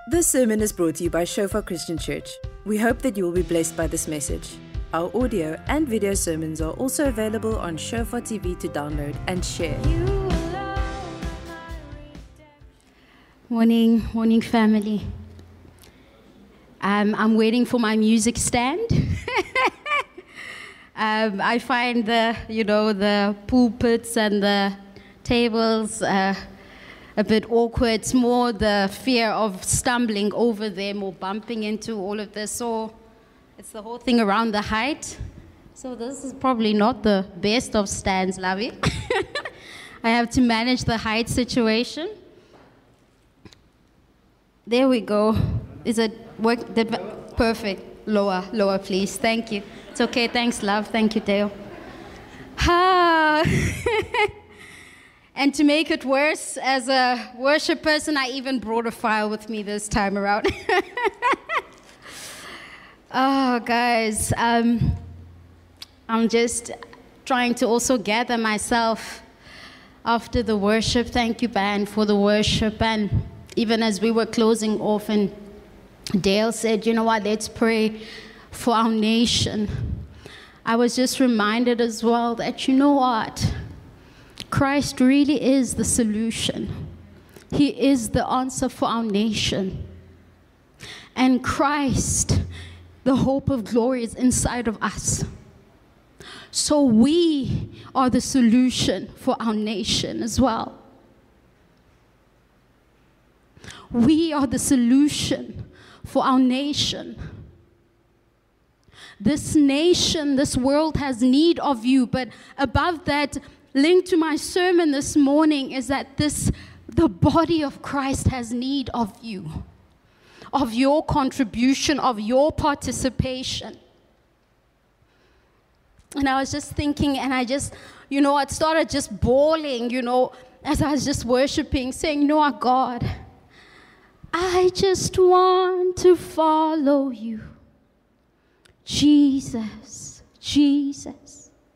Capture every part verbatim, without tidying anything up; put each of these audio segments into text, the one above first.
This sermon is brought to you by Shofar Christian Church. We hope that you will be blessed by this message. Our audio and video sermons are also available on Shofar T V to download and share. Morning, morning family. Um, I'm waiting for my music stand. um, I find the, you know, the pulpits and the tables uh, a bit awkward. It's more the fear of stumbling over them or bumping into all of this. So it's the whole thing around the height. So this is probably not the best of stands, Lavi. I have to manage the height situation. There we go. Is it work? Did, perfect. Lower, lower, please. Thank you. It's okay. Thanks, love. Thank you, Dale. Ah. And to make it worse, as a worship person, I even brought a file with me this time around. Oh, guys, um, I'm just trying to also gather myself after the worship. Thank you, band, for the worship. And even as we were closing off, and Dale said, you know what, let's pray for our nation. I was just reminded as well that, you know what, Christ really is the solution. He is the answer for our nation. And Christ, the hope of glory, is inside of us. So we are the solution for our nation as well. We are the solution for our nation. This nation, this world has need of you, but above that, linked to my sermon this morning is that this, the body of Christ has need of you, of your contribution, of your participation. And I was just thinking, and I just, you know, I started just bawling, you know, as I was just worshiping, saying, no, God, I just want to follow you. Jesus, Jesus.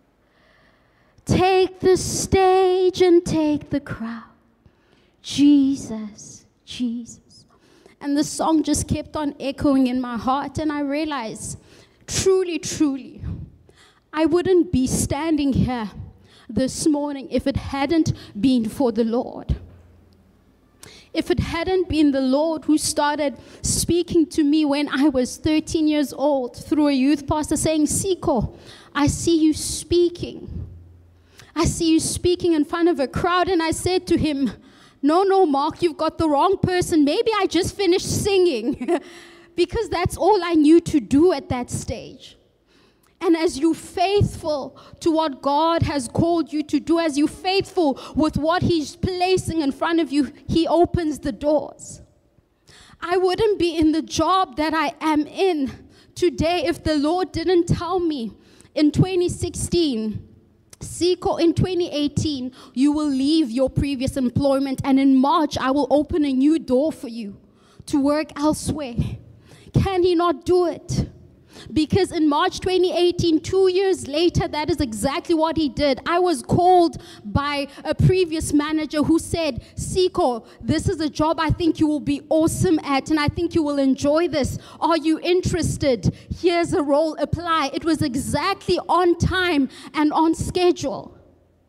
Take the stage and take the crowd. Jesus, Jesus. And the song just kept on echoing in my heart, and I realized, truly, truly, I wouldn't be standing here this morning if it hadn't been for the Lord. If it hadn't been the Lord who started speaking to me when I was thirteen years old through a youth pastor saying, Siko, I see you speaking. I see you speaking in front of a crowd. And I said to him, no, no, Mark, you've got the wrong person. Maybe I just finished singing because that's all I knew to do at that stage. And as you're faithful to what God has called you to do, as you're faithful with what He's placing in front of you, He opens the doors. I wouldn't be in the job that I am in today if the Lord didn't tell me in twenty sixteen, Siko, in twenty eighteen, you will leave your previous employment, and in March, I will open a new door for you to work elsewhere. Can He not do it? Because in March twenty eighteen, two years later, that is exactly what He did. I was called by a previous manager who said, Siko, this is a job I think you will be awesome at, and I think you will enjoy this. Are you interested? Here's a role, apply. It was exactly on time and on schedule.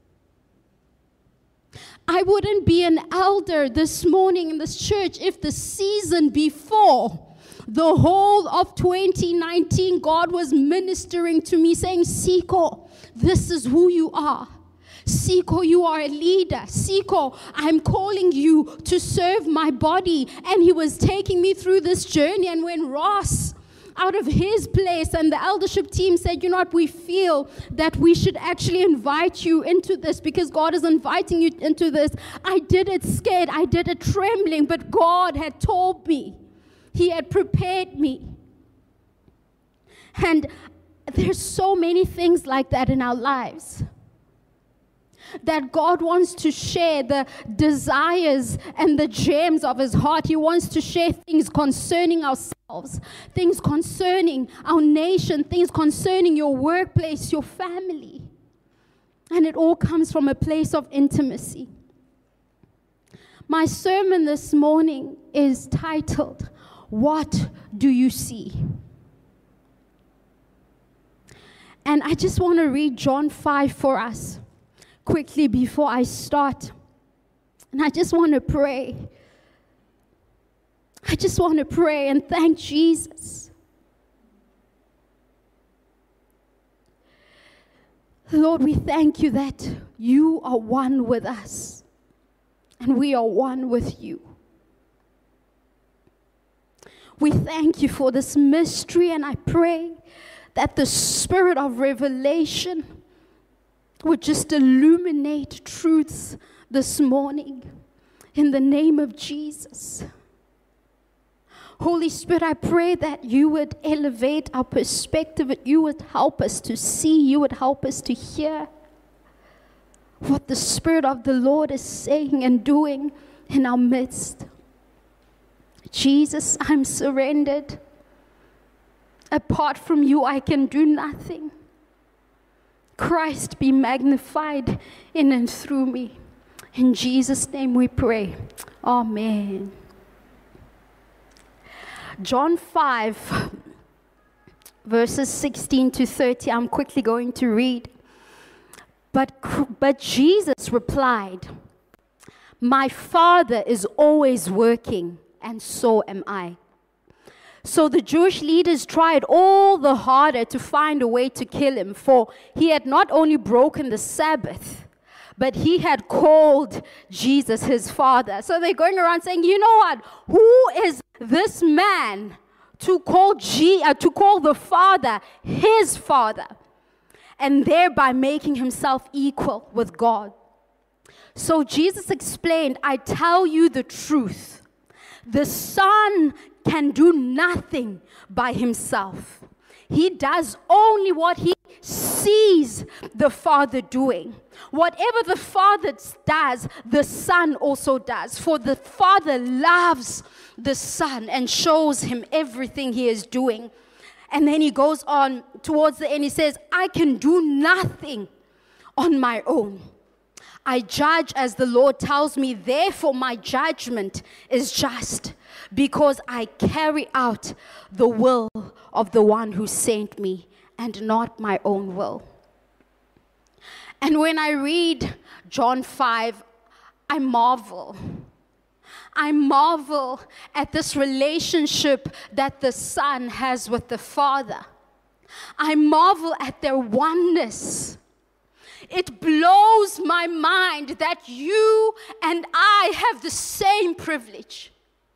I wouldn't be an elder this morning in this church if the season before, the whole of twenty nineteen, God was ministering to me saying, Siko, this is who you are. Siko, you are a leader. Siko, I'm calling you to serve my body. And He was taking me through this journey. And when Ross, out of his place, and the eldership team said, you know what, we feel that we should actually invite you into this because God is inviting you into this. I did it scared. I did it trembling, but God had told me. He had prepared me. And there's so many things like that in our lives that God wants to share, the desires and the gems of His heart. He wants to share things concerning ourselves, things concerning our nation, things concerning your workplace, your family. And it all comes from a place of intimacy. My sermon this morning is titled, What Do You See? And I just want to read John five for us quickly before I start. And I just want to pray. I just want to pray and thank Jesus. Lord, we thank you that you are one with us. And we are one with you. We thank you for this mystery, and I pray that the spirit of revelation would just illuminate truths this morning in the name of Jesus. Holy Spirit, I pray that you would elevate our perspective, that you would help us to see, you would help us to hear what the Spirit of the Lord is saying and doing in our midst. Jesus, I'm surrendered. Apart from you, I can do nothing. Christ be magnified in and through me. In Jesus' name we pray. Amen. John five, verses sixteen to thirty, I'm quickly going to read. But, but Jesus replied, my Father is always working, and so am I. So the Jewish leaders tried all the harder to find a way to kill him, for he had not only broken the Sabbath, but he had called Jesus his Father. So they're going around saying, you know what? Who is this man to call, G- uh, to call the Father his Father? And thereby making himself equal with God. So Jesus explained, I tell you the truth. The Son can do nothing by himself. He does only what he sees the Father doing. Whatever the Father does, the Son also does. For the Father loves the Son and shows him everything he is doing. And then he goes on towards the end. He says, I can do nothing on my own. I judge as the Lord tells me, therefore my judgment is just, because I carry out the will of the one who sent me and not my own will. And when I read John five, I marvel. I marvel at this relationship that the Son has with the Father. I marvel at their oneness. It blows my mind that you and I have the same privilege.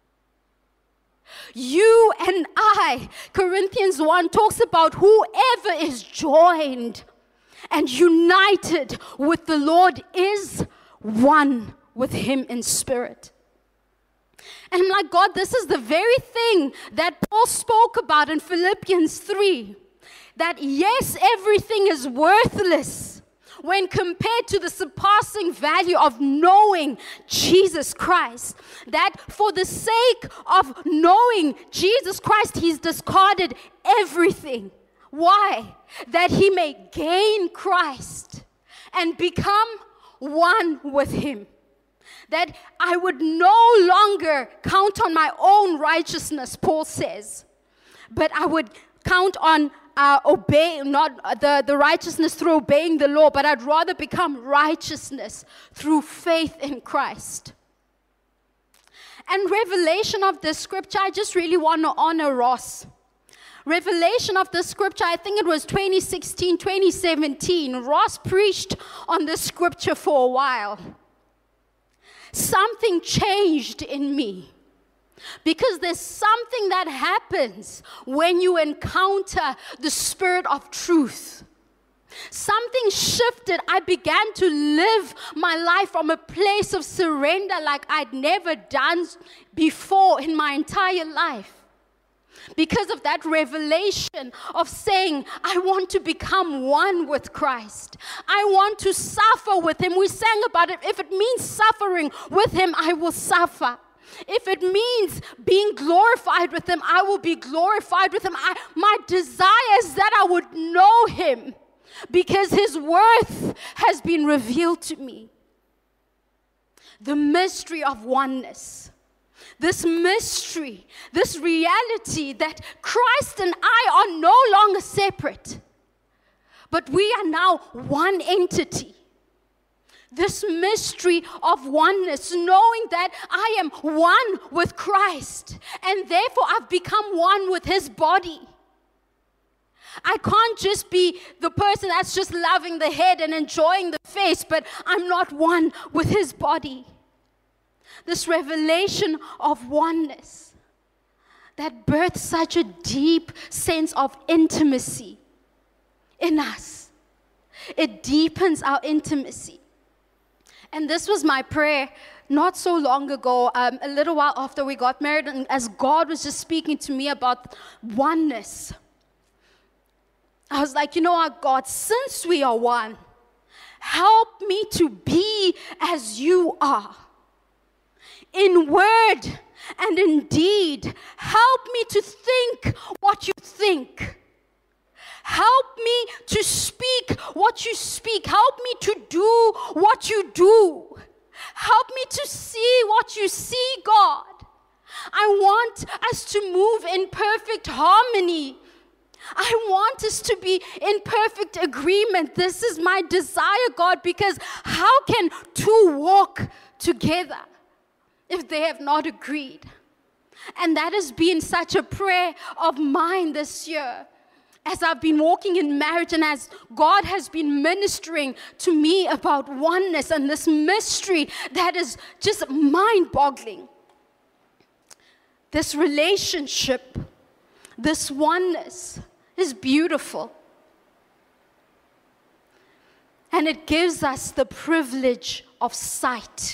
You and I, Corinthians one talks about whoever is joined and united with the Lord is one with him in spirit. And I'm like, God, this is the very thing that Paul spoke about in Philippians three. That yes, everything is worthless when compared to the surpassing value of knowing Jesus Christ. That for the sake of knowing Jesus Christ, he's discarded everything. Why? That he may gain Christ and become one with him. That I would no longer count on my own righteousness, Paul says, but I would count on uh, obey, not the, the righteousness through obeying the law, but I'd rather become righteousness through faith in Christ. And revelation of this scripture, I just really want to honor Ross. Revelation of the scripture, I think it was twenty sixteen, twenty seventeen. Ross preached on this scripture for a while. Something changed in me. Because there's something that happens when you encounter the Spirit of truth. Something shifted. I began to live my life from a place of surrender like I'd never done before in my entire life. Because of that revelation of saying, I want to become one with Christ. I want to suffer with him. We sang about it. If it means suffering with him, I will suffer. If it means being glorified with him, I will be glorified with him. I, my desire is that I would know him because his worth has been revealed to me. the mystery of oneness. This mystery, this reality that Christ and I are no longer separate, but we are now one entity. This mystery of oneness, knowing that I am one with Christ, and therefore I've become one with His body. I can't just be the person that's just loving the head and enjoying the face, but I'm not one with His body. This revelation of oneness that births such a deep sense of intimacy in us. It deepens our intimacy. And this was my prayer not so long ago, um, a little while after we got married, and as God was just speaking to me about oneness. I was like, you know what, God, since we are one, help me to be as you are. In word and in deed, help me to think what you think. Help me to speak what you speak. Help me to do what you do. Help me to see what you see, God. I want us to move in perfect harmony. I want us to be in perfect agreement. This is my desire, God, because how can two walk together if they have not agreed? And that has been such a prayer of mine this year. As I've been walking in marriage and as God has been ministering to me about oneness and this mystery that is just mind-boggling. This relationship, this oneness is beautiful. And it gives us the privilege of sight.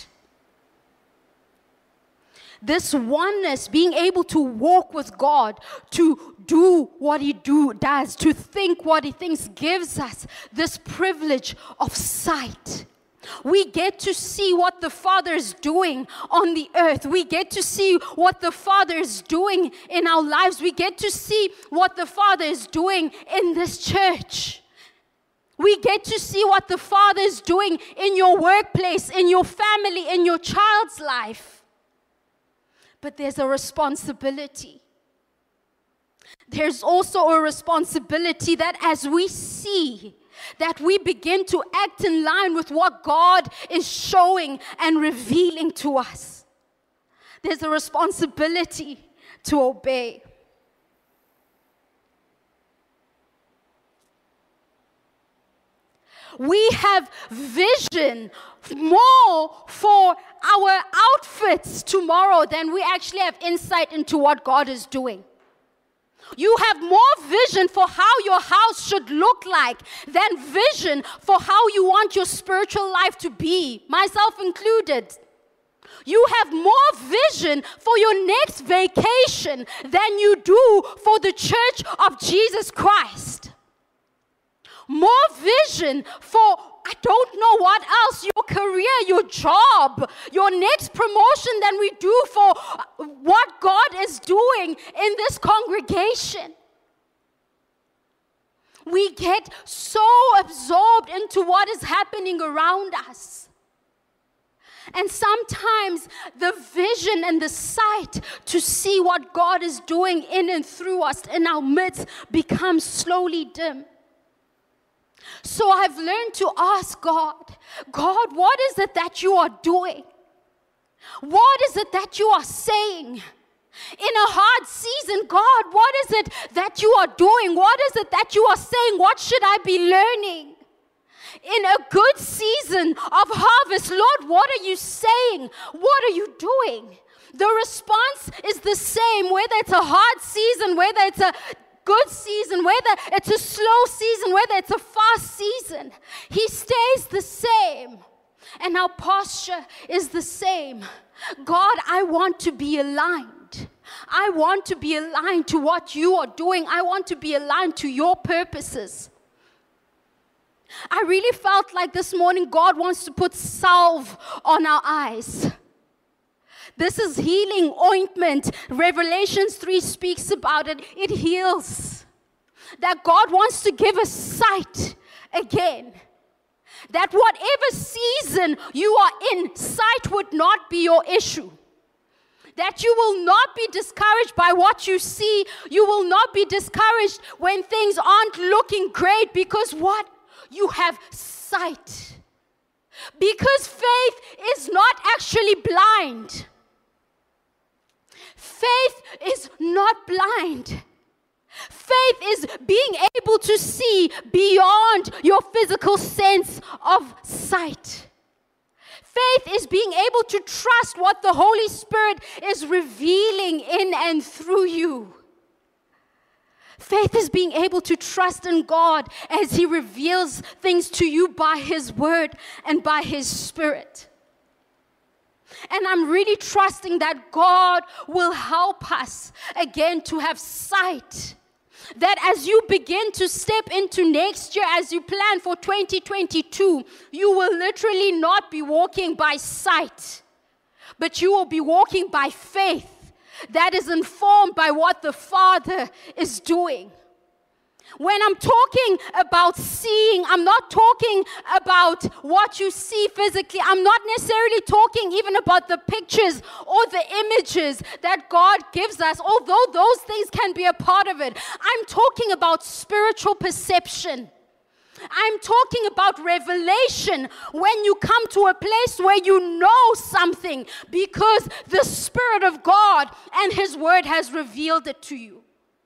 This oneness, being able to walk with God, to do what He do, does, to think what He thinks, gives us this privilege of sight. We get to see what the Father is doing on the earth. We get to see what the Father is doing in our lives. We get to see what the Father is doing in this church. We get to see what the Father is doing in your workplace, in your family, in your child's life. But there's a responsibility. There's also a responsibility that as we see, that we begin to act in line with what God is showing and revealing to us. There's a responsibility to obey. We have vision more for our outfits tomorrow than we actually have insight into what God is doing. You have more vision for how your house should look like than vision for how you want your spiritual life to be, myself included. You have more vision for your next vacation than you do for the church of Jesus Christ. More vision for, I don't know what else, your career, your job, your next promotion than we do for what God is doing in this congregation. We get so absorbed into what is happening around us. And sometimes the vision and the sight to see what God is doing in and through us in our midst becomes slowly dim. So I've learned to ask God, God, what is it that you are doing? What is it that you are saying? In a hard season, God, what is it that you are doing? What is it that you are saying? What should I be learning? In a good season of harvest, Lord, what are you saying? What are you doing? The response is the same, whether it's a hard season, whether it's a good season, whether it's a slow season, whether it's a fast season. He stays the same. And our posture is the same. God, I want to be aligned. I want to be aligned to what you are doing. I want to be aligned to your purposes. I really felt like this morning God wants to put salve on our eyes. This is healing ointment. Revelations three speaks about it. It heals. That God wants to give us sight again. that whatever season you are in, sight would not be your issue. That you will not be discouraged by what you see. You will not be discouraged when things aren't looking great, because what? You have sight. Because faith is not actually blind. Faith is not blind. Faith is being able to see beyond your physical sense of sight. Faith is being able to trust what the Holy Spirit is revealing in and through you. Faith is being able to trust in God as He reveals things to you by His Word and by His Spirit. And I'm really trusting that God will help us again to have sight. That as you begin to step into next year, as you plan for twenty twenty-two, you will literally not be walking by sight, but you will be walking by faith that is informed by what the Father is doing. When I'm talking about seeing, I'm not talking about what you see physically. I'm not necessarily talking even about the pictures or the images that God gives us, although those things can be a part of it. I'm talking about spiritual perception. I'm talking about revelation, when you come to a place where you know something because the Spirit of God and His Word has revealed it to you.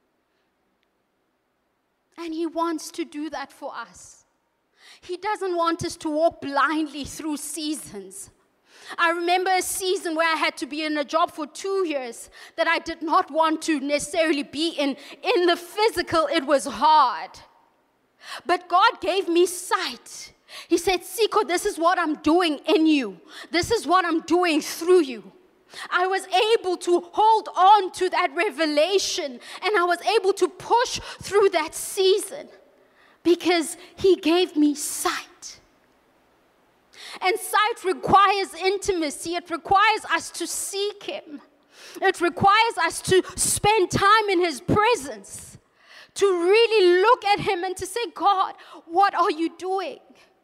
And He wants to do that for us. He doesn't want us to walk blindly through seasons. I remember a season where I had to be in a job for two years that I did not want to necessarily be in. In the physical, it was hard. But God gave me sight. He said, Siko, this is what I'm doing in you. This is what I'm doing through you. I was able to hold on to that revelation, and I was able to push through that season because He gave me sight. And sight requires intimacy. It requires us to seek Him. It requires us to spend time in His presence, to really look at Him and to say, God, what are you doing?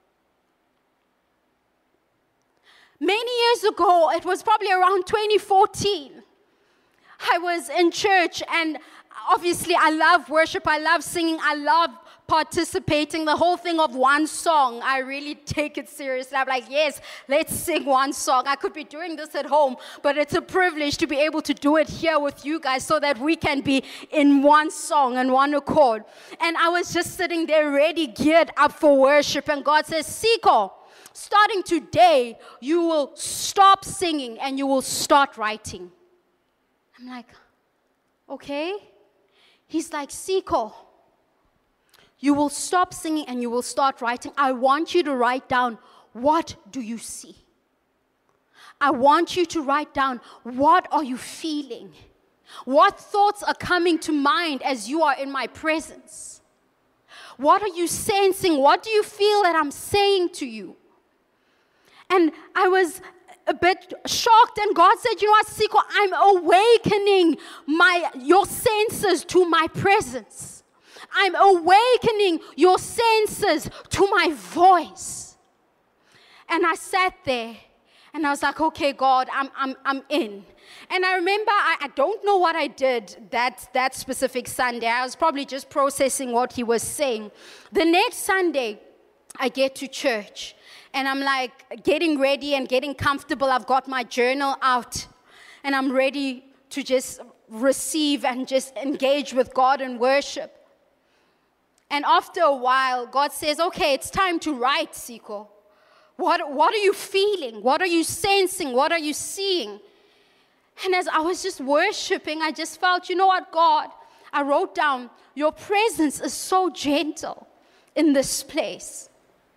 Many years ago, it was probably around twenty fourteen, I was in church, and obviously I love worship, I love singing, I love participating, the whole thing of one song. I really take it seriously. I'm like, yes, let's sing one song. I could be doing this at home, but it's a privilege to be able to do it here with you guys so that we can be in one song and one accord. And I was just sitting there ready, geared up for worship, and God says, Siko, starting today, you will stop singing and you will start writing. I'm like, okay. He's like, Siko, you will stop singing and you will start writing. I want you to write down, what do you see? I want you to write down, what are you feeling? What thoughts are coming to mind as you are in my presence? What are you sensing? What do you feel that I'm saying to you? And I was a bit shocked, and God said, you know what, Siko, I'm awakening my your senses to my presence. I'm awakening your senses to my voice. And I sat there, and I was like, okay, God, I'm I'm I'm in. And I remember, I, I don't know what I did that, that specific Sunday. I was probably just processing what He was saying. The next Sunday, I get to church. And I'm like getting ready and getting comfortable. I've got my journal out. And I'm ready to just receive and just engage with God and worship. And after a while, God says, okay, it's time to write, Siko. What, what are you feeling? What are you sensing? What are you seeing? And as I was just worshiping, I just felt, you know what, God? I wrote down, your presence is so gentle in this place.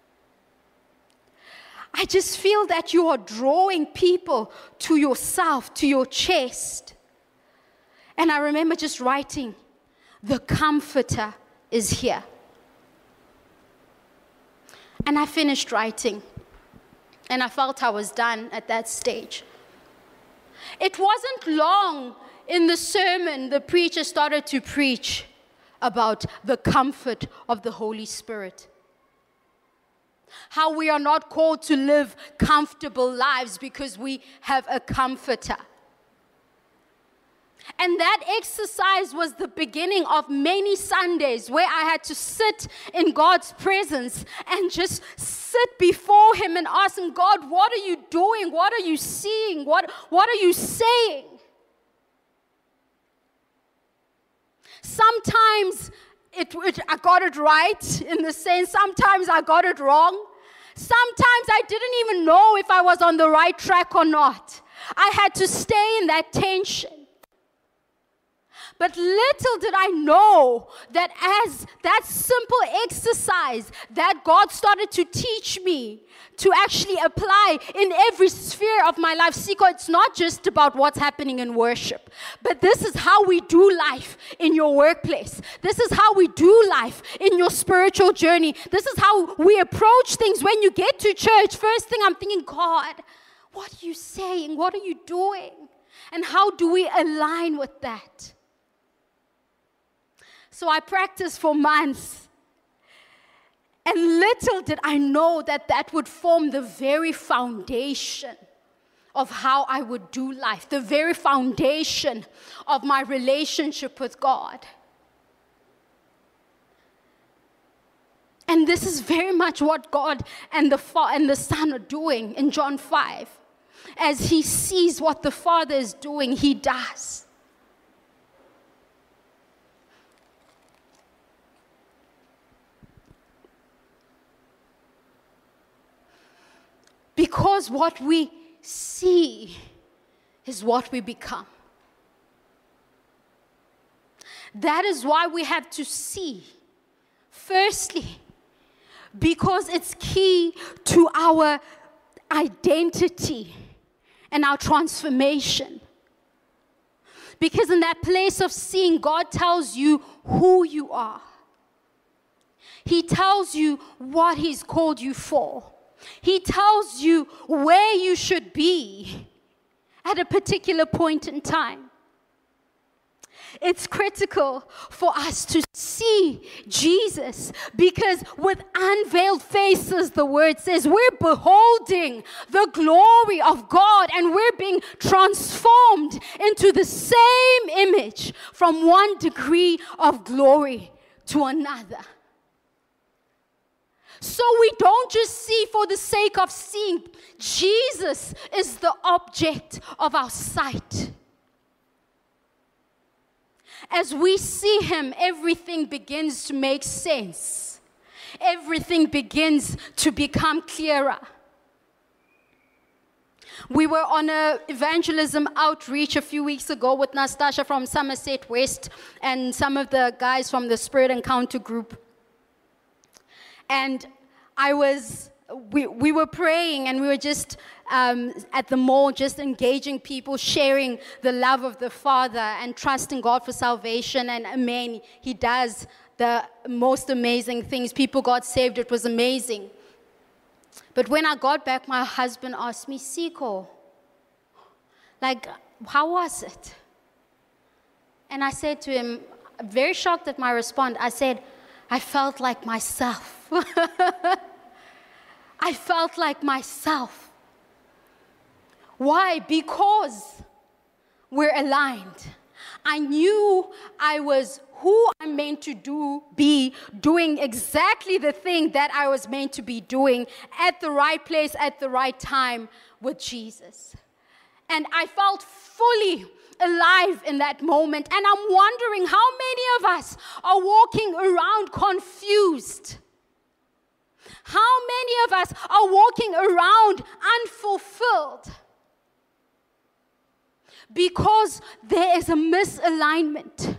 I just feel that you are drawing people to yourself, to your chest. And I remember just writing, the Comforter is here. And I finished writing. And I felt I was done at that stage. It wasn't long in the sermon the preacher started to preach about the comfort of the Holy Spirit. How we are not called to live comfortable lives because we have a comforter. And that exercise was the beginning of many Sundays where I had to sit in God's presence and just sit before Him and ask Him, God, what are you doing? What are you seeing? What, what are you saying? Sometimes it, it, I got it right in the sense, sometimes I got it wrong. Sometimes I didn't even know if I was on the right track or not. I had to stay in that tension. But little did I know that as that simple exercise that God started to teach me to actually apply in every sphere of my life. See, God, it's not just about what's happening in worship, but this is how we do life in your workplace. This is how we do life in your spiritual journey. This is how we approach things when you get to church. First thing I'm thinking, God, what are you saying? What are you doing? And how do we align with that? So I practiced for months. And little did I know that that would form the very foundation of how I would do life, the very foundation of my relationship with God. And this is very much what God and the Fa- and the Son are doing in John five. As He sees what the Father is doing, He does. Because what we see is what we become. That is why we have to see. Firstly, because it's key to our identity and our transformation. Because in that place of seeing, God tells you who you are. He tells you what He's called you for. He tells you where you should be at a particular point in time. It's critical for us to see Jesus because with unveiled faces, the word says, we're beholding the glory of God and we're being transformed into the same image from one degree of glory to another. So we don't just see for the sake of seeing. Jesus is the object of our sight. As we see Him, everything begins to make sense. Everything begins to become clearer. We were on an evangelism outreach a few weeks ago with Nastasha from Somerset West and some of the guys from the Spirit Encounter group. And I was, we, we were praying and we were just um, at the mall, just engaging people, sharing the love of the Father and trusting God for salvation. And amen, He does the most amazing things. People got saved. It was amazing. But when I got back, my husband asked me, Siko, like, how was it? And I said to him, very shocked at my response, I said, I felt like myself. I felt like myself. Why? Because we're aligned. I knew I was who I'm meant to do, be doing exactly the thing that I was meant to be doing at the right place, at the right time with Jesus. And I felt fully alive in that moment. And I'm wondering how many of us are walking around confused. How many of us are walking around unfulfilled? Because there is a misalignment.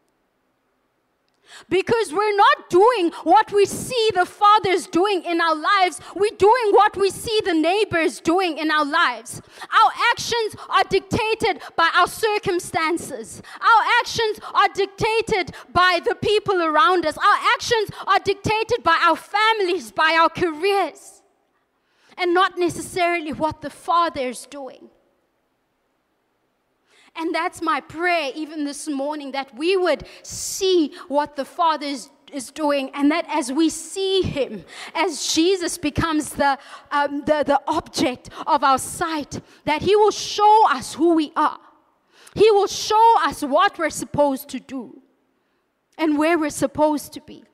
Because we're not doing what we see the Father's doing in our lives. We're doing what we see the neighbors doing in our lives. Our actions are dictated by our circumstances. Our actions are dictated by the people around us. Our actions are dictated by our families, by our careers, and not necessarily what the Father is doing. And that's my prayer even this morning, that we would see what the Father is, is doing, and that as we see him, as Jesus becomes the, um, the, the object of our sight, that he will show us who we are. He will show us what we're supposed to do and where we're supposed to be.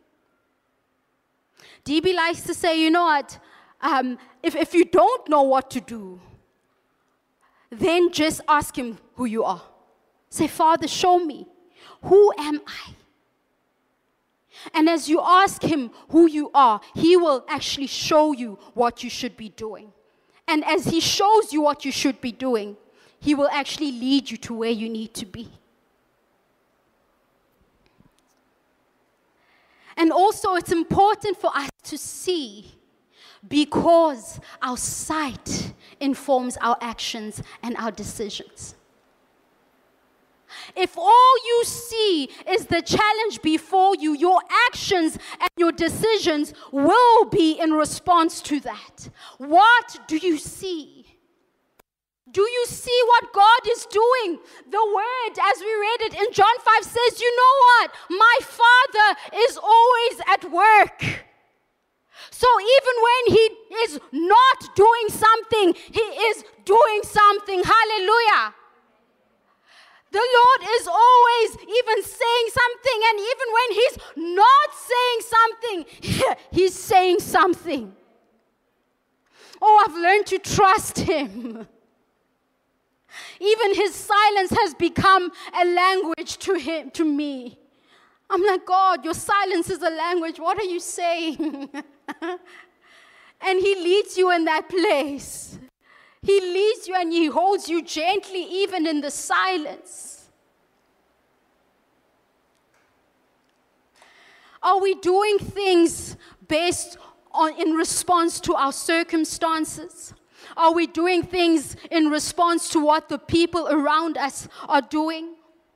D B likes to say, you know what, um, if, if you don't know what to do, then just ask him who you are. Say, Father, show me. Who am I? And as you ask him who you are, he will actually show you what you should be doing. And as he shows you what you should be doing, he will actually lead you to where you need to be. And also, it's important for us to see, because our sight informs our actions and our decisions. If all you see is the challenge before you, your actions and your decisions will be in response to that. What do you see? Do you see what God is doing? The word, as we read it in John five, says, you know what? My Father is always at work. So even when he is not doing something, he is doing something. Hallelujah. The Lord is always even saying something, and even when he's not saying something, he's saying something. Oh, I've learned to trust him. Even his silence has become a language to him, to me. I'm like, God, your silence is a language. What are you saying? And he leads you in that place. He leads you and he holds you gently even in the silence. Are we doing things based on, in response to our circumstances? Are we doing things in response to what the people around us are doing?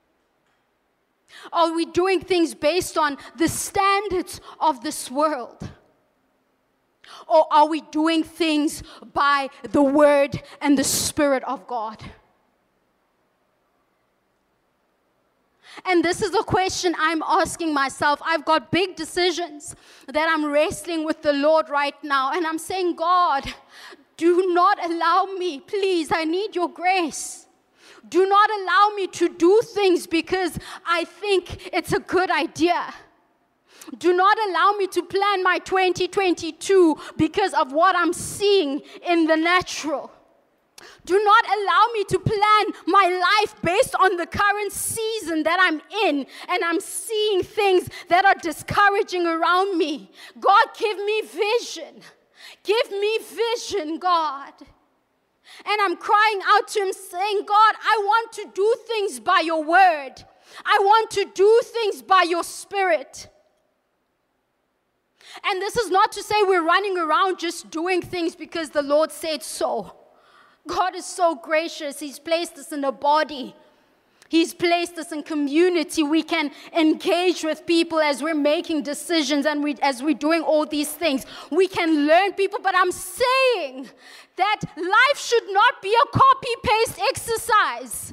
Are we doing things based on the standards of this world? Or are we doing things by the Word and the Spirit of God? And this is a question I'm asking myself. I've got big decisions that I'm wrestling with the Lord right now. And I'm saying, God, do not allow me, please, I need your grace. Do not allow me to do things because I think it's a good idea. Do not allow me to plan my twenty twenty-two because of what I'm seeing in the natural. Do not allow me to plan my life based on the current season that I'm in and I'm seeing things that are discouraging around me. God, give me vision. Give me vision, God. And I'm crying out to him saying, God, I want to do things by your word. I want to do things by your spirit. And this is not to say we're running around just doing things because the Lord said so. God is so gracious. He's placed us in a body. He's placed us in community. We can engage with people as we're making decisions and we, as we're doing all these things. We can learn people, but I'm saying that life should not be a copy-paste exercise.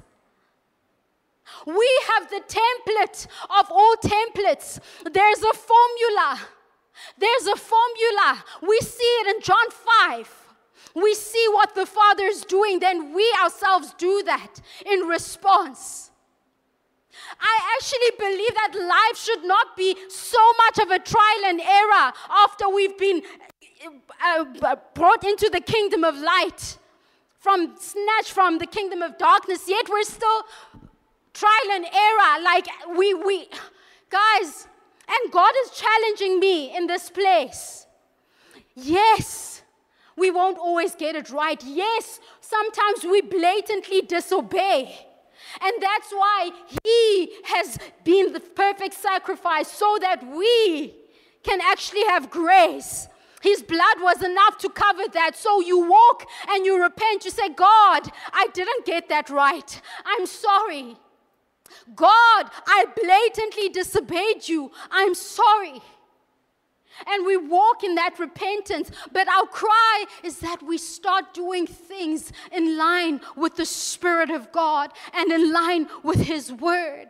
We have the template of all templates. There's a formula. There's a formula. We see it in John five. We see what the Father is doing, then we ourselves do that in response. I actually believe that life should not be so much of a trial and error after we've been uh, brought into the kingdom of light, from snatched from the kingdom of darkness, yet we're still trial and error. Like we, we, guys, and God is challenging me in this place. Yes, we won't always get it right. Yes, sometimes we blatantly disobey. And that's why he has been the perfect sacrifice so that we can actually have grace. His blood was enough to cover that. So you walk and you repent. You say, God, I didn't get that right. I'm sorry. God, I blatantly disobeyed you. I'm sorry. and we walk in that repentance. But our cry is that we start doing things in line with the Spirit of God and in line with His Word.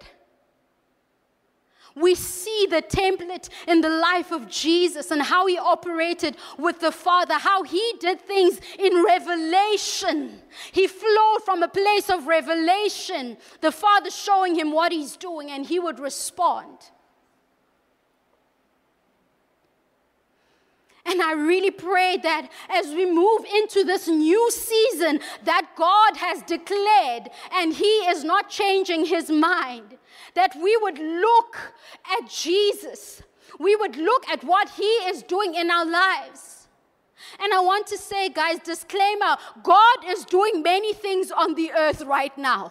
We see the template in the life of Jesus and how He operated with the Father, how He did things in revelation. He flowed from a place of revelation, the Father showing Him what He's doing, and He would respond. And I really pray that as we move into this new season that God has declared, and He is not changing His mind, that we would look at Jesus. We would look at what He is doing in our lives. And I want to say, guys, disclaimer, God is doing many things on the earth right now.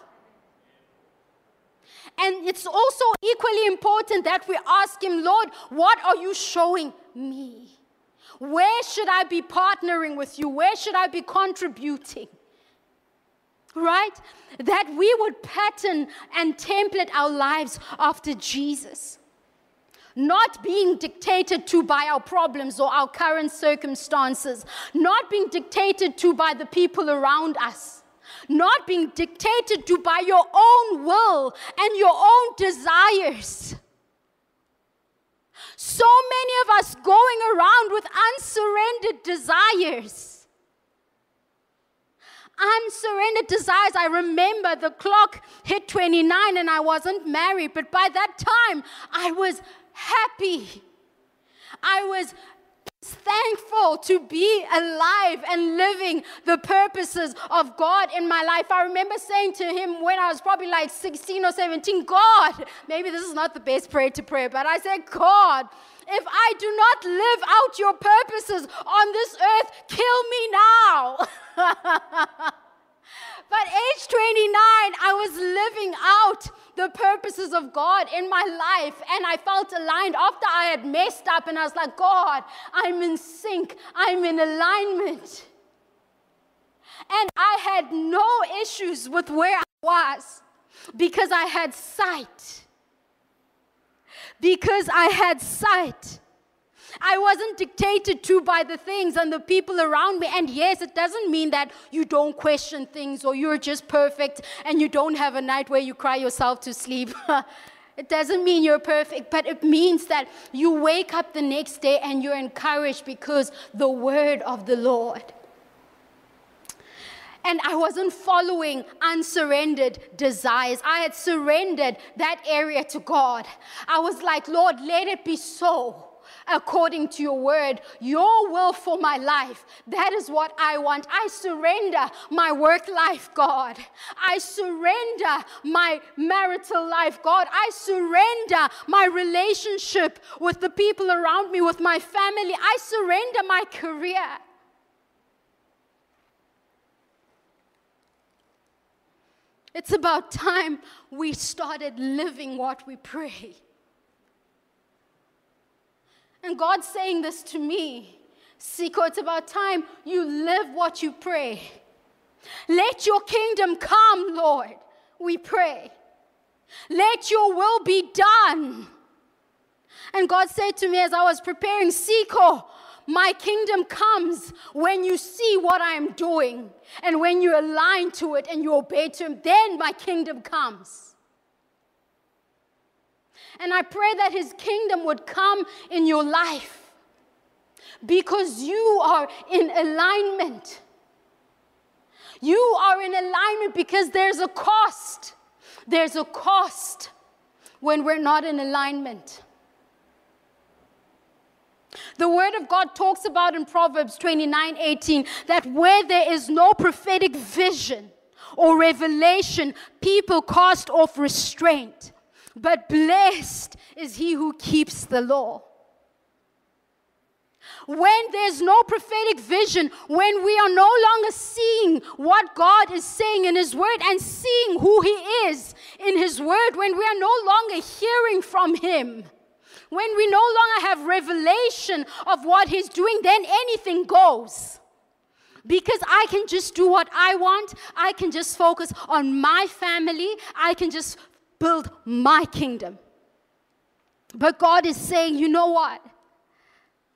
And it's also equally important that we ask Him, Lord, what are you showing me? Where should I be partnering with you? Where should I be contributing? Right? That we would pattern and template our lives after Jesus. Not being dictated to by our problems or our current circumstances. Not being dictated to by the people around us. Not being dictated to by your own will and your own desires. So many of us going around with unsurrendered desires. Unsurrendered desires. I remember the clock hit twenty-nine and I wasn't married, but by that time I was happy. I was thankful to be alive and living the purposes of God in my life. I remember saying to Him when I was probably like sixteen or seventeen, God, maybe this is not the best prayer to pray, but I said, God, if I do not live out your purposes on this earth, kill me now. But age twenty-nine, I was living out the purposes of God in my life, and I felt aligned after I had messed up, and I was like, God, I'm in sync, I'm in alignment. And I had no issues with where I was because I had sight. Because I had sight. I wasn't dictated to by the things and the people around me. And yes, it doesn't mean that you don't question things or you're just perfect and you don't have a night where you cry yourself to sleep. It doesn't mean you're perfect, but it means that you wake up the next day and you're encouraged because the word of the Lord. And I wasn't following unsurrendered desires. I had surrendered that area to God. I was like, Lord, let it be so. According to your word, your will for my life. That is what I want. I surrender my work life, God. I surrender my marital life, God. I surrender my relationship with the people around me, with my family. I surrender my career. It's about time we started living what we pray. And God's saying this to me, Siko, it's about time you live what you pray. Let your kingdom come, Lord, we pray. Let your will be done. And God said to me as I was preparing, Siko, my kingdom comes when you see what I am doing. And when you align to it and you obey to Him, then my kingdom comes. And I pray that His kingdom would come in your life because you are in alignment. You are in alignment because there's a cost. There's a cost when we're not in alignment. The Word of God talks about in Proverbs twenty-nine eighteen that where there is no prophetic vision or revelation, people cast off restraint. But blessed is he who keeps the law. When there's no prophetic vision, when we are no longer seeing what God is saying in His Word and seeing who He is in His Word, when we are no longer hearing from Him, when we no longer have revelation of what He's doing, then anything goes. Because I can just do what I want. I can just focus on my family. I can just build my kingdom. But God is saying, you know what?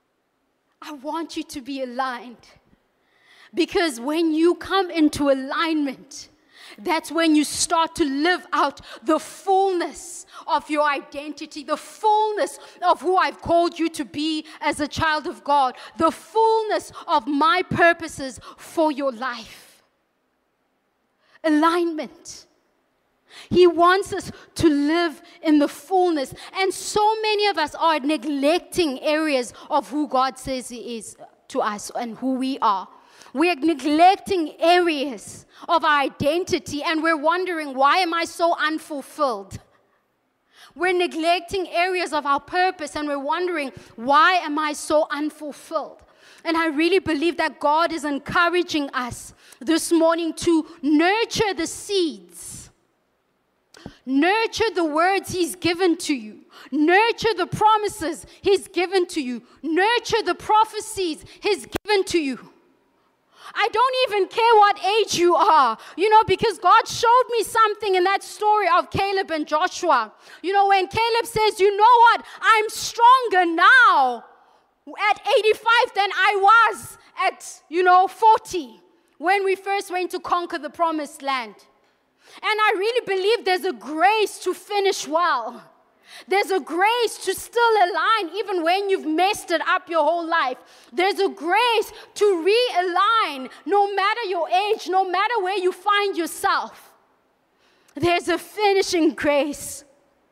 I want you to be aligned. Because when you come into alignment, that's when you start to live out the fullness of your identity, the fullness of who I've called you to be as a child of God, the fullness of my purposes for your life. Alignment. He wants us to live in the fullness. And so many of us are neglecting areas of who God says He is to us and who we are. We're neglecting areas of our identity, and we're wondering, why am I so unfulfilled? We're neglecting areas of our purpose, and we're wondering, why am I so unfulfilled? And I really believe that God is encouraging us this morning to nurture the seeds. Nurture the words He's given to you. Nurture the promises He's given to you. Nurture the prophecies He's given to you. I don't even care what age you are, you know, because God showed me something in that story of Caleb and Joshua. You know, when Caleb says, you know what, I'm stronger now at eighty-five than I was at, you know, forty when we first went to conquer the promised land. And I really believe there's a grace to finish well. There's a grace to still align even when you've messed it up your whole life. There's a grace to realign no matter your age, no matter where you find yourself. There's a finishing grace.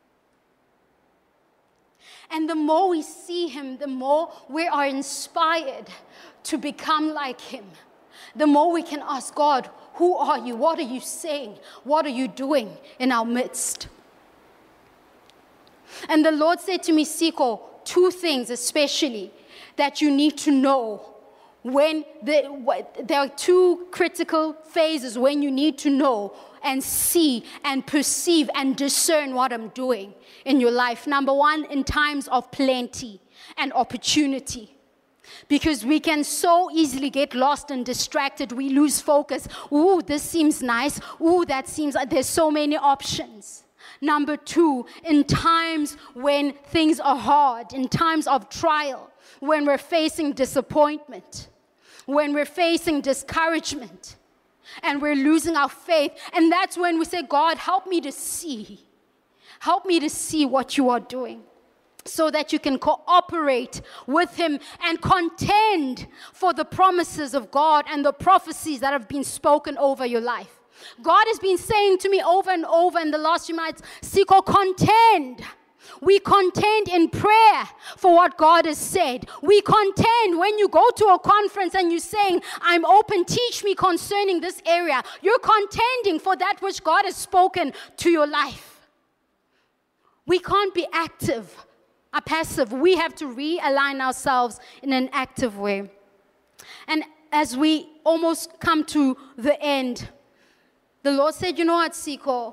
And the more we see Him, the more we are inspired to become like Him. The more we can ask God, who are you? What are you saying? What are you doing in our midst? And the Lord said to me, Siko, two things especially that you need to know when the, there are two critical phases when you need to know and see and perceive and discern what I'm doing in your life. Number one, in times of plenty and opportunity. Because we can so easily get lost and distracted. We lose focus. Ooh, this seems nice. Ooh, that seems, there's so many options. Number two, in times when things are hard, in times of trial, when we're facing disappointment, when we're facing discouragement, and we're losing our faith. And that's when we say, God, help me to see. Help me to see what you are doing so that you can cooperate with Him and contend for the promises of God and the prophecies that have been spoken over your life. God has been saying to me over and over in the last few months, Siko, contend. We contend in prayer for what God has said. We contend when you go to a conference and you're saying, I'm open, teach me concerning this area. You're contending for that which God has spoken to your life. We can't be active or passive. We have to realign ourselves in an active way. And as we almost come to the end, the Lord said, you know what, Siko?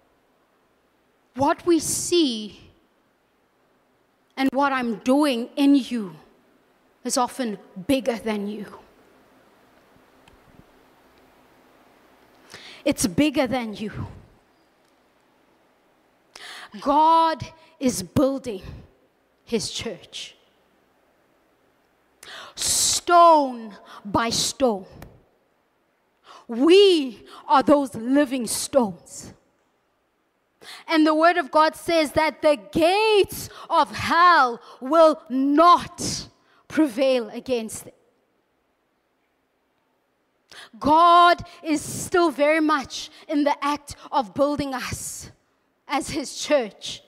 What we see and what I'm doing in you is often bigger than you. It's bigger than you. God is building His church. Stone by stone. We are those living stones. And the Word of God says that the gates of hell will not prevail against it. God is still very much in the act of building us as His church.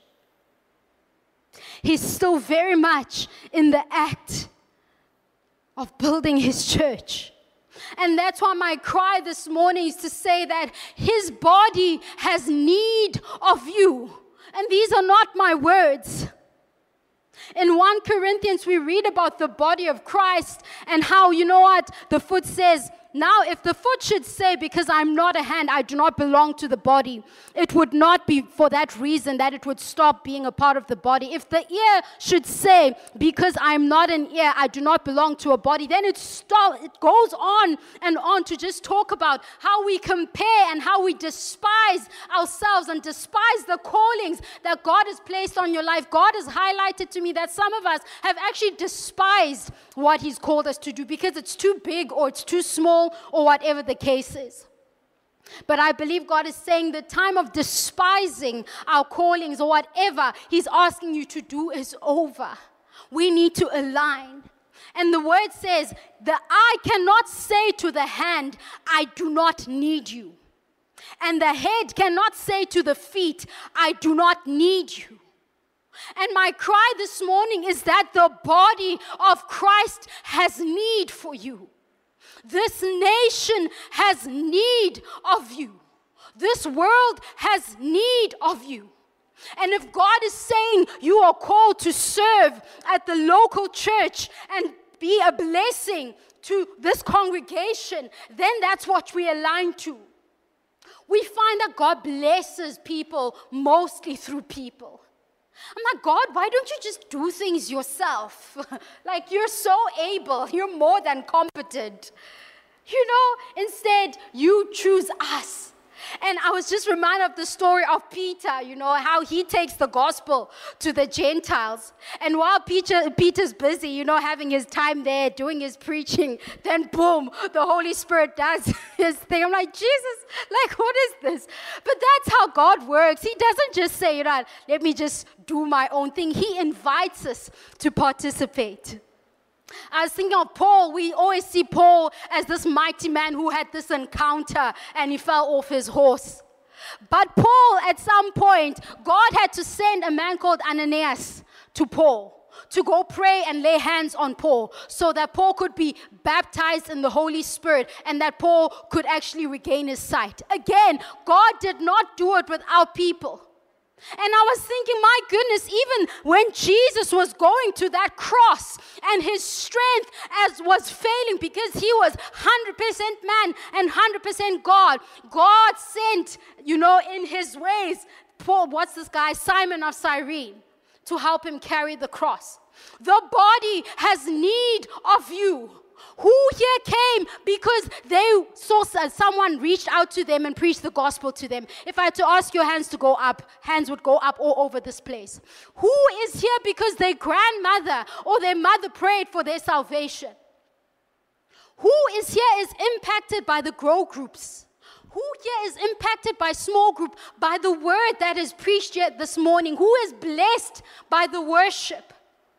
He's still very much in the act of building His church. And that's why my cry this morning is to say that His body has need of you. And these are not my words. In First Corinthians, we read about the body of Christ and how, you know what, the foot says, now if the foot should say, because I'm not a hand, I do not belong to the body, it would not be for that reason that it would stop being a part of the body. If the ear should say, because I'm not an ear, I do not belong to a body, then it stop, it goes on and on to just talk about how we compare and how we despise ourselves and despise the callings that God has placed on your life. God has highlighted to me that some of us have actually despised what He's called us to do because it's too big or it's too small or whatever the case is. But I believe God is saying the time of despising our callings or whatever He's asking you to do is over. We need to align. And the word says, the eye cannot say to the hand, I do not need you. And the head cannot say to the feet, I do not need you. And my cry this morning is that the body of Christ has need for you. This nation has need of you. This world has need of you. And if God is saying you are called to serve at the local church and be a blessing to this congregation, then that's what we align to. We find that God blesses people mostly through people. I'm like, God, why don't you just do things yourself? Like, you're so able. You're more than competent. You know, instead, you choose us. And I was just reminded of the story of Peter, you know, how he takes the gospel to the Gentiles. And while Peter, Peter's busy, you know, having his time there, doing his preaching, then boom, the Holy Spirit does his thing. I'm like, Jesus, like, what is this? But that's how God works. He doesn't just say, you know, let me just do my own thing. He invites us to participate. I was thinking of Paul. We always see Paul as this mighty man who had this encounter and he fell off his horse. But Paul, at some point, God had to send a man called Ananias to Paul to go pray and lay hands on Paul so that Paul could be baptized in the Holy Spirit and that Paul could actually regain his sight. Again, God did not do it without people. And I was thinking, my goodness, even when Jesus was going to that cross and his strength as was failing because he was one hundred percent man and one hundred percent God, God sent, you know, in his ways, Paul, what's this guy, Simon of Cyrene, to help him carry the cross. The body has need of you. Who here came because they saw someone reached out to them and preached the gospel to them? If I had to ask your hands to go up, hands would go up all over this place. Who is here because their grandmother or their mother prayed for their salvation? Who is here is impacted by the grow groups? Who here is impacted by small group, by the word that is preached yet this morning? Who is blessed by the worship?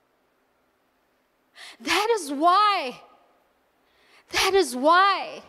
That is why That is why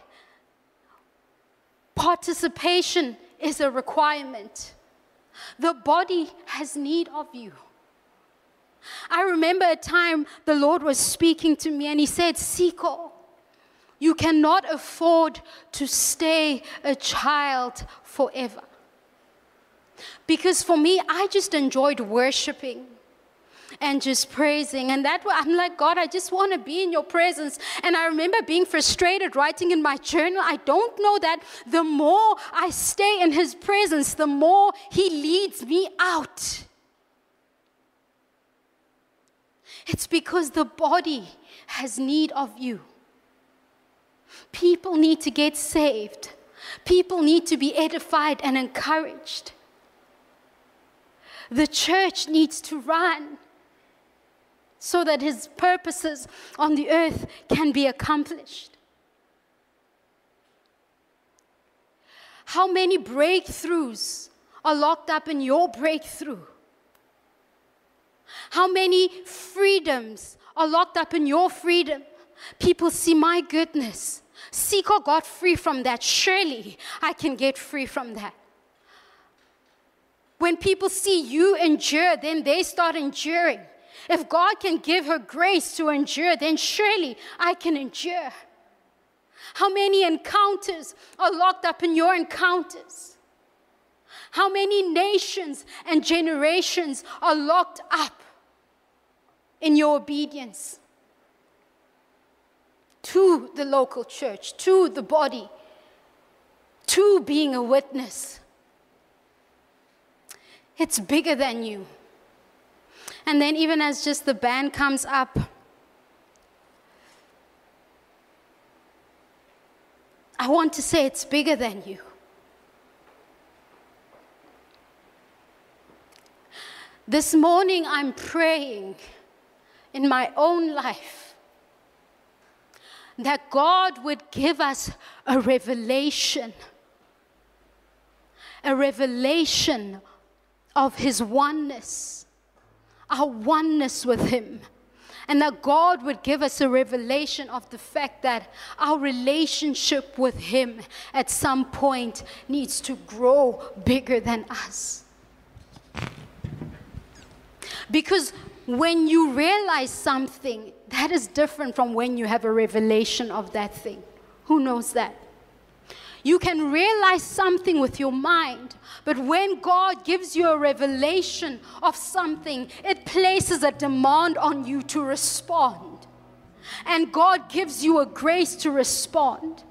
participation is a requirement. The body has need of you. I remember a time the Lord was speaking to me and He said, Siko, you cannot afford to stay a child forever. Because for me, I just enjoyed worshiping and just praising. And that I'm like, God, I just want to be in your presence. And I remember being frustrated writing in my journal. I don't know that the more I stay in His presence, the more He leads me out. It's because the body has need of you. People need to get saved. People need to be edified and encouraged. The church needs to run so that His purposes on the earth can be accomplished. How many breakthroughs are locked up in your breakthrough? How many freedoms are locked up in your freedom? People see, my goodness, Siko got free from that. Surely I can get free from that. When people see you endure, then they start enduring. If God can give her grace to endure, then surely I can endure. How many encounters are locked up in your encounters? How many nations and generations are locked up in your obedience? to the local church, to the body, to being a witness. It's bigger than you. And then even as just the band comes up, I want to say it's bigger than you. This morning I'm praying in my own life that God would give us a revelation, a revelation of His oneness, our oneness with Him. And that God would give us a revelation of the fact that our relationship with Him at some point needs to grow bigger than us. Because when you realize something, that is different from when you have a revelation of that thing. Who knows that? You can realize something with your mind, but when God gives you a revelation of something, it places a demand on you to respond. And God gives you a grace to respond.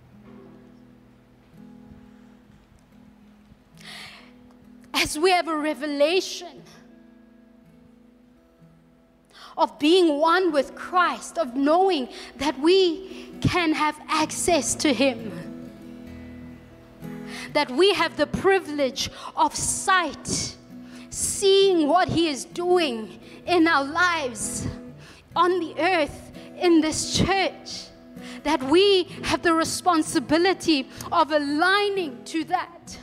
As we have a revelation of being one with Christ, of knowing that we can have access to Him, that we have the privilege of sight, seeing what He is doing in our lives, on the earth, in this church, that we have the responsibility of aligning to that.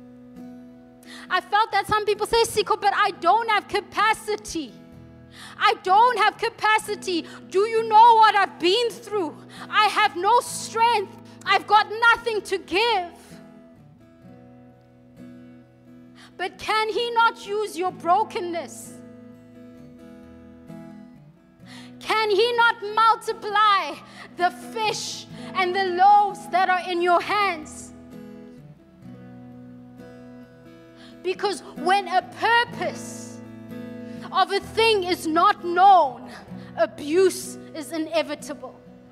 I felt that some people say, Siko, but I don't have capacity. I don't have capacity. Do you know what I've been through? I have no strength. I've got nothing to give. But can He not use your brokenness? Can He not multiply the fish and the loaves that are in your hands? Because when a purpose of a thing is not known, abuse is inevitable.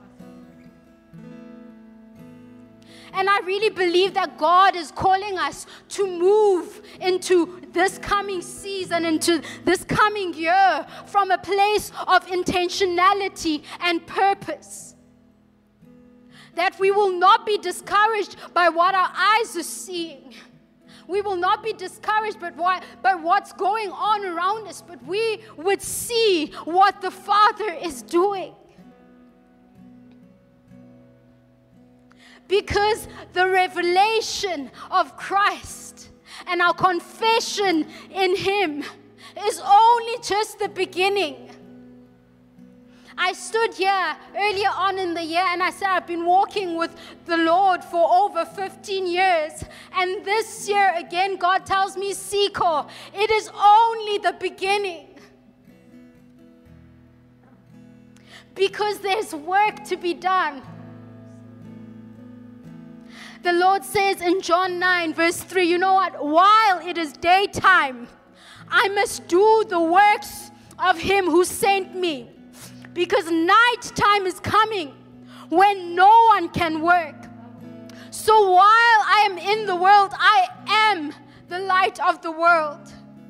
And I really believe that God is calling us to move into this coming season, into this coming year, from a place of intentionality and purpose. That we will not be discouraged by what our eyes are seeing. We will not be discouraged by, what, by what's going on around us, but we would see what the Father is doing. Because the revelation of Christ and our confession in Him is only just the beginning. I stood here earlier on in the year and I said I've been walking with the Lord for over fifteen years. And this year again, God tells me, Siko, it is only the beginning. Because there's work to be done. The Lord says in John nine verse three, you know what? While it is daytime, I must do the works of Him who sent me. Because night time is coming when no one can work. So while I am in the world, I am the light of the world.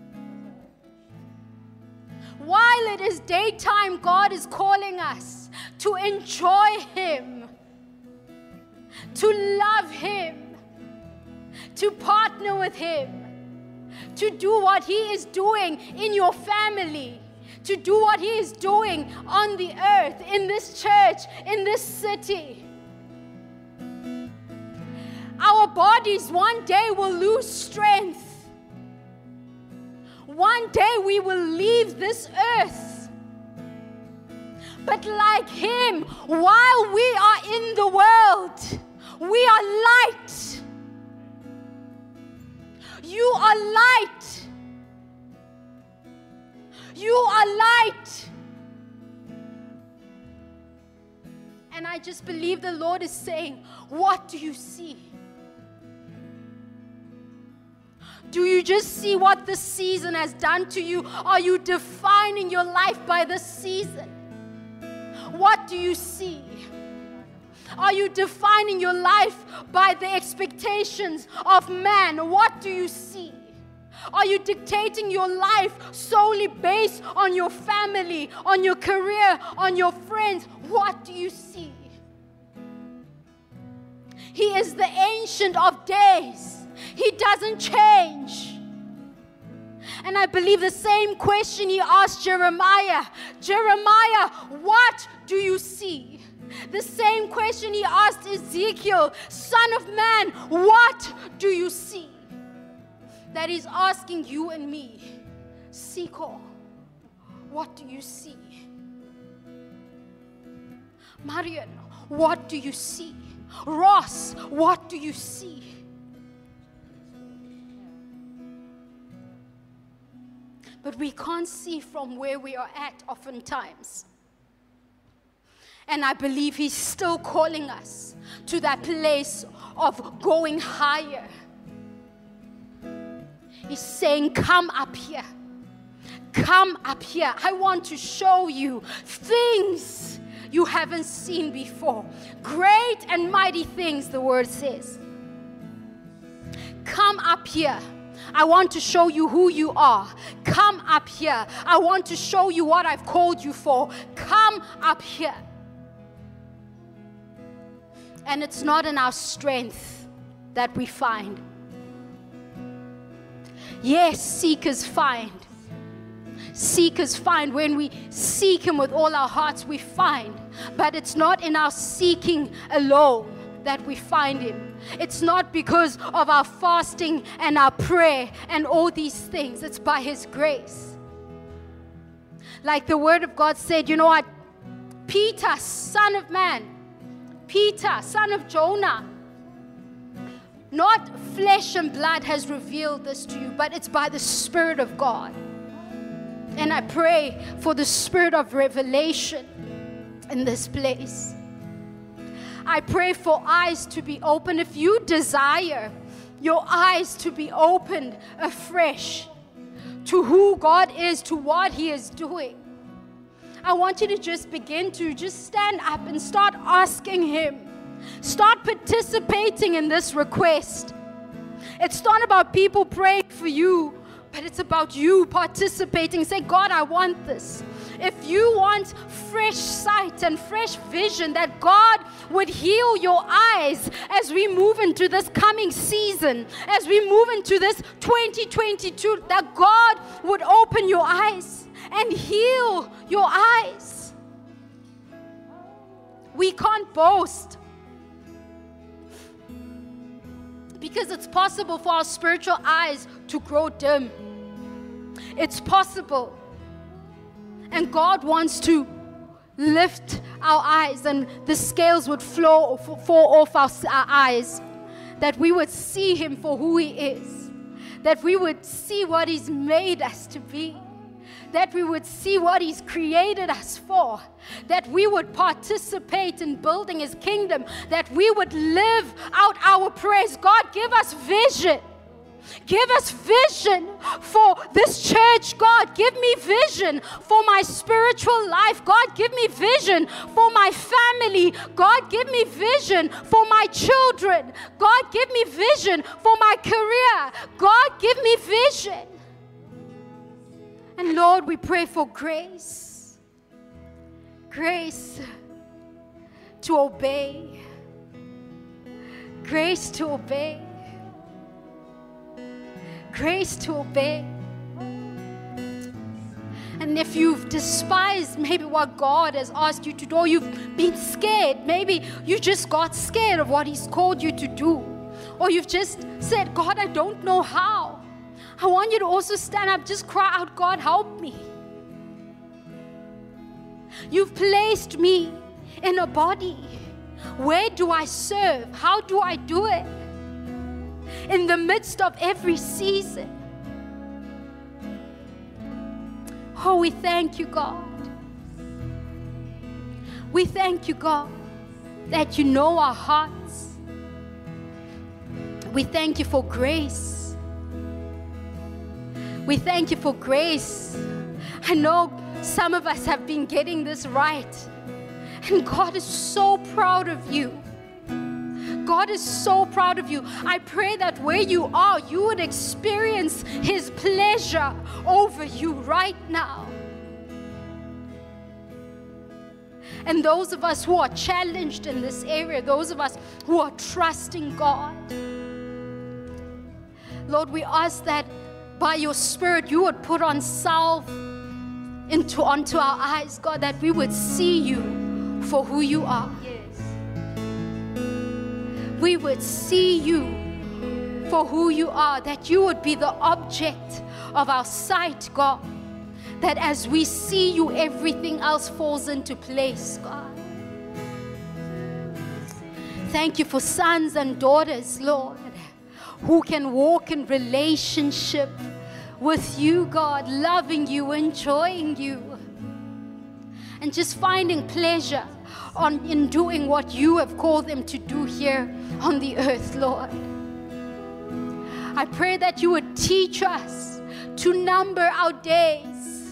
While it is daytime, God is calling us to enjoy Him, to love Him, to partner with Him, to do what He is doing in your family, to do what He is doing on the earth, in this church, in this city. Our bodies one day will lose strength. One day we will leave this earth. But like Him, while we are in the world, we are light. You are light. You are light. And I just believe the Lord is saying, what do you see? Do you just see what this season has done to you? Are you defining your life by this season? What do you see? Are you defining your life by the expectations of man? What do you see? Are you dictating your life solely based on your family, on your career, on your friends? What do you see? He is the Ancient of Days. He doesn't change. And I believe the same question he asked Jeremiah. Jeremiah, what do you see? The same question he asked Ezekiel, Son of man, what do you see? That he's asking you and me. Siko, what do you see? Marian, what do you see? Ross, what do you see? But we can't see from where we are at oftentimes. And I believe he's still calling us to that place of going higher. He's saying, come up here. Come up here. I want to show you things you haven't seen before. Great and mighty things, the word says. Come up here. I want to show you who you are. Come up here. I want to show you what I've called you for. Come up here. And it's not in our strength that we find. Yes, seekers find. Seekers find. When we seek Him with all our hearts, we find. But it's not in our seeking alone that we find Him. It's not because of our fasting and our prayer and all these things. It's by His grace. Like the Word of God said, you know what? Peter, son of man, Peter, son of Jonah, not flesh and blood has revealed this to you, but it's by the Spirit of God. And I pray for the spirit of revelation in this place. I pray for eyes to be open. If you desire your eyes to be opened afresh to who God is, to what He is doing, I want you to just begin to just stand up and start asking Him. Start participating in this request. It's not about people praying for you, but it's about you participating. Say, God, I want this. If you want fresh sight and fresh vision, that God would heal your eyes as we move into this coming season, as we move into this twenty twenty-two, that God would open your eyes and heal your eyes. We can't boast, because it's possible for our spiritual eyes to grow dim. It's possible. And God wants to lift our eyes, and the scales would flow, fall off our, our eyes, that we would see Him for who He is, that we would see what He's made us to be, that we would see what He's created us for, that we would participate in building His kingdom, that we would live out our prayers. God, give us vision. Give us vision for this church. God, give me vision for my spiritual life. God, give me vision for my family. God, give me vision for my children. God, give me vision for my career. God, give me vision. And Lord, we pray for grace. Grace to obey. Grace to obey. Grace to obey. And if you've despised maybe what God has asked you to do, or you've been scared, maybe you just got scared of what He's called you to do, or you've just said, God, I don't know how. I want you to also stand up, just cry out, God, help me. You've placed me in a body. Where do I serve? How do I do it? In the midst of every season. Oh, we thank you, God. We thank you, God, that you know our hearts. We thank you for grace. We thank you for grace. I know some of us have been getting this right. And God is so proud of you. God is so proud of you. I pray that where you are, you would experience His pleasure over you right now. And those of us who are challenged in this area, those of us who are trusting God, Lord, we ask that by your Spirit, you would put on salve into, onto our eyes, God, that we would see you for who you are. We would see you for who you are, that you would be the object of our sight, God. That as we see you, everything else falls into place, God. Thank you for sons and daughters, Lord, who can walk in relationship with you, God, loving you, enjoying you, and just finding pleasure on, in doing what you have called them to do here on the earth, Lord. I pray that you would teach us to number our days.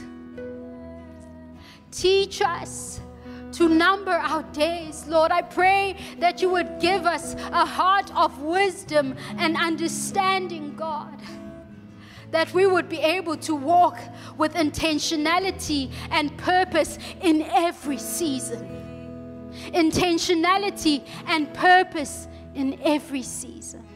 Teach us to number our days, Lord. I pray that you would give us a heart of wisdom and understanding, God, that we would be able to walk with intentionality and purpose in every season. Intentionality and purpose in every season.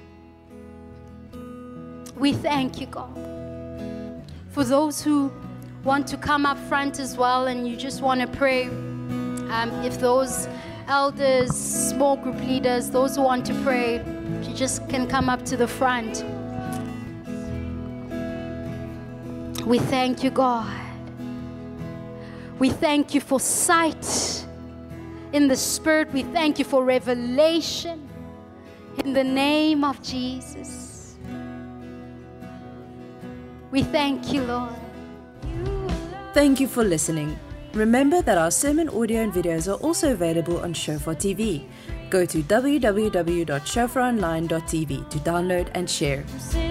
We thank you, God. For those who want to come up front as well and you just want to pray, um, if those elders, small group leaders, those who want to pray, you just can come up to the front. We thank you, God. We thank you for sight in the Spirit. We thank you for revelation in the name of Jesus. We thank you, Lord. Thank you for listening. Remember that our sermon audio and videos are also available on Shofar T V. Go to w w w dot shofar online dot t v to download and share.